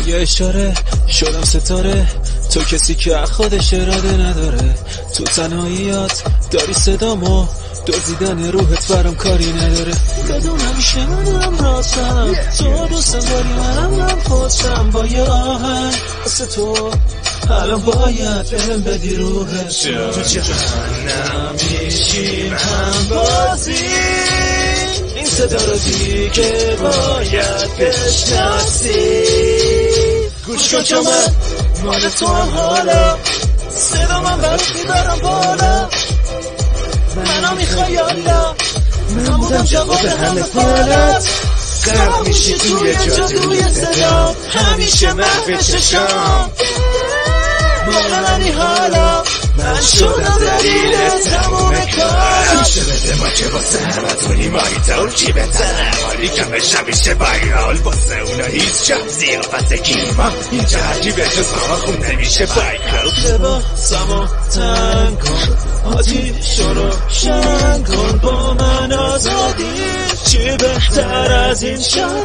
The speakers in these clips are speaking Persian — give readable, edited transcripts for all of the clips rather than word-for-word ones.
یه اشاره شدم ستاره، تو کسی که خودش اراده نداره. تو تنهاییات داری صدامو، دزدیدن روحت برام کاری نداره. بدون همیشه منم راستم، تو دوستم داری منم پشتم. با یه آهنگ واسه تو الان باید بهم بدی روحت. تو جهنم میشیم هم بازی، این صدا رو دیگه باید بشناسی. گوش کن که من مال تو هم حالا، صدا من برات میبرم بالا. منو میخوای یالا، من بودم جواب همه فالت. غرق میشی توی جادوی صدا، همیشه محو چشام. مال منی حالا، من شدم دلیل تموم کارم. همیشه بده ما که واسه همه تونی مایی تول کی بهتره. مالی کمش همیشه بایرال، واسه اونا هیچ جا زیافت کیما. اینجا هرکی به جز ماما خون نمیشه بایکل. لباسمو تنگ کن، آتیشو روشن کن. با من آزادی، چی بهتر از این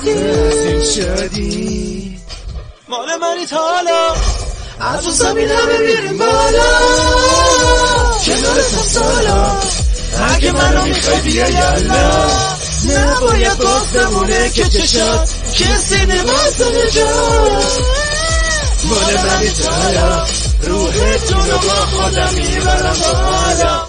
شادی. مال منی تا حالا، از اون زمین همه میریم بالا. کنار تا سالا، اگه منو میخوای بیا یالا. نباید باز بمونه که چشات کسی نمازده جات. مال منی تا حالا، روحتون رو با خودم میبرم بالا.